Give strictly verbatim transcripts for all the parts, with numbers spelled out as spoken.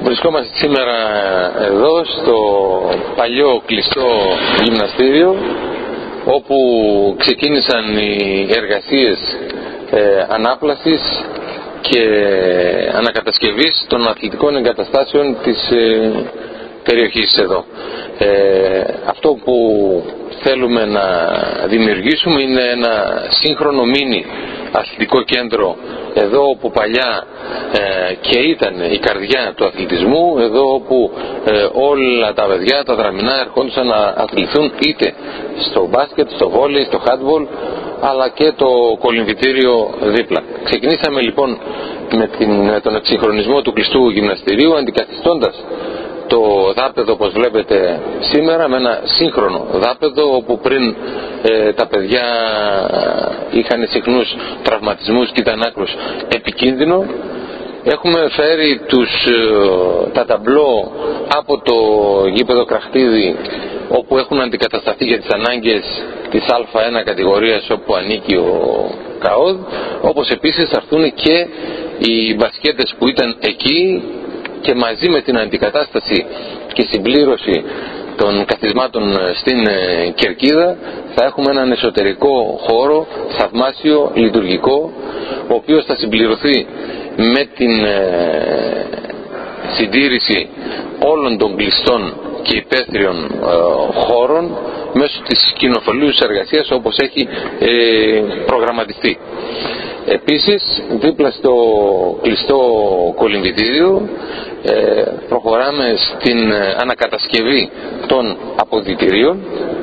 Βρισκόμαστε σήμερα εδώ στο παλιό κλειστό γυμναστήριο, όπου ξεκίνησαν οι εργασίες ε, ανάπλασης και ανακατασκευής των αθλητικών εγκαταστάσεων της ε, περιοχής εδώ. Ε, αυτό που θέλουμε να δημιουργήσουμε είναι ένα σύγχρονο μίνι αθλητικό κέντρο εδώ όπου παλιά ε, και ήταν η καρδιά του αθλητισμού, εδώ όπου ε, όλα τα παιδιά, τα δραμηνά ερχόντουσαν να αθληθούν είτε στο μπάσκετ, στο βόλεϊ, στο χάντμπολ, αλλά και το κολυμβητήριο δίπλα. Ξεκινήσαμε λοιπόν με, την, με τον εξυγχρονισμό του κλειστού γυμναστηρίου, αντικαθιστώντας το δάπεδο, όπως βλέπετε σήμερα, με ένα σύγχρονο δάπεδο, όπου πριν ε, τα παιδιά είχαν συχνούς τραυματισμούς και ήταν άκρως επικίνδυνο. Έχουμε φέρει τους, ε, τα ταμπλό από το γήπεδο Κραχτίδη, όπου έχουν αντικατασταθεί για τις ανάγκες της Α ένα κατηγορίας, όπου ανήκει ο ΚΑΟΔ, όπως επίσης θα έρθουν και οι μπασκέτες που ήταν εκεί, και μαζί με την αντικατάσταση και συμπλήρωση των καθισμάτων στην Κερκίδα θα έχουμε έναν εσωτερικό χώρο θαυμάσιο, λειτουργικό, ο οποίος θα συμπληρωθεί με την ε, συντήρηση όλων των κλειστών και υπαίθριων ε, χώρων μέσω της κοινοφελούς εργασίας, όπως έχει ε, προγραμματιστεί. Επίσης, δίπλα στο κλειστό κολυμβητήριο ε, προχωράμε στην ανακατασκευή των αποδυτηρίων.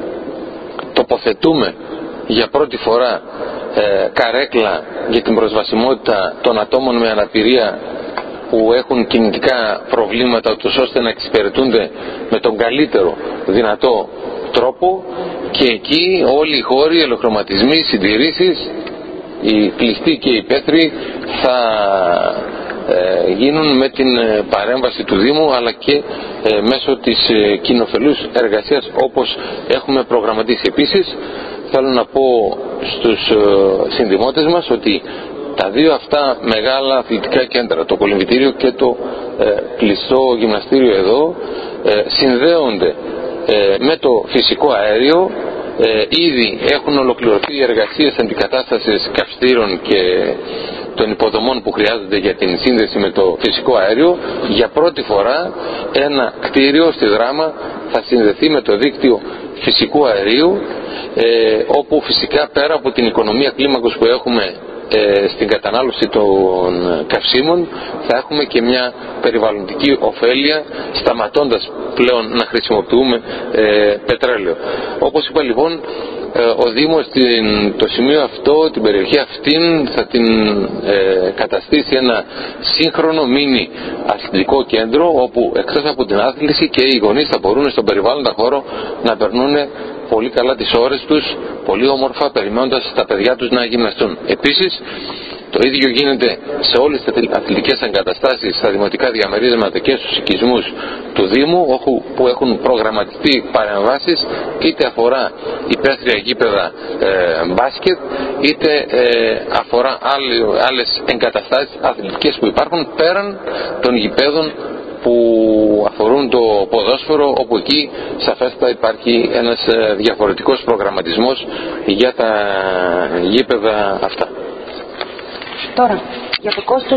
Τοποθετούμε για πρώτη φορά ε, καρέκλα για την προσβασιμότητα των ατόμων με αναπηρία που έχουν κινητικά προβλήματα, ούτως ώστε να εξυπηρετούνται με τον καλύτερο δυνατό τρόπο, και εκεί όλοι οι χώροι, οι ελοχρωματισμοί, οι συντηρήσεις, οι κλειστοί και οι υπαίθριοι θα ε, γίνουν με την παρέμβαση του Δήμου, αλλά και ε, μέσω της ε, κοινοφελούς εργασίας, όπως έχουμε προγραμματίσει. Επίσης θέλω να πω στους ε, συνδημότες μας ότι τα δύο αυτά μεγάλα αθλητικά κέντρα, το κολυμβητήριο και το ε, κλειστό γυμναστήριο εδώ, ε, συνδέονται ε, με το φυσικό αέριο. Ε, ήδη έχουν ολοκληρωθεί οι εργασίες αντικατάστασης καυστήρων και των υποδομών που χρειάζονται για την σύνδεση με το φυσικό αέριο. Για πρώτη φορά ένα κτίριο στη Δράμα θα συνδεθεί με το δίκτυο φυσικού αερίου, ε, όπου φυσικά πέρα από την οικονομία κλίμακος που έχουμε ε, στην κατανάλωση των καυσίμων, θα έχουμε και μια περιβαλλοντική ωφέλεια, σταματώντας πλέον να χρησιμοποιούμε ε, πετρέλαιο. Όπως είπα λοιπόν, ε, ο Δήμος την, το σημείο αυτό, την περιοχή αυτήν θα την ε, καταστήσει ένα σύγχρονο μίνι αθλητικό κέντρο, όπου εκτός από την άθληση και οι γονείς θα μπορούν στον περιβάλλοντα χώρο να περνούν πολύ καλά τις ώρες τους, πολύ όμορφα, περιμένοντας τα παιδιά τους να γυμναστούν. Επίσης, το ίδιο γίνεται σε όλες τις αθλητικές εγκαταστάσεις, στα δημοτικά διαμερίσματα και στους οικισμούς του Δήμου, όπου έχουν προγραμματιστεί παρεμβάσεις, είτε αφορά υπαίθρια γήπεδα ε, μπάσκετ, είτε ε, αφορά άλλες εγκαταστάσεις αθλητικές που υπάρχουν πέραν των γηπέδων που αφορούν το ποδόσφαιρο, όπου εκεί σαφέστα υπάρχει ένας διαφορετικός προγραμματισμός για τα γήπεδα αυτά. Τώρα, για το κόστος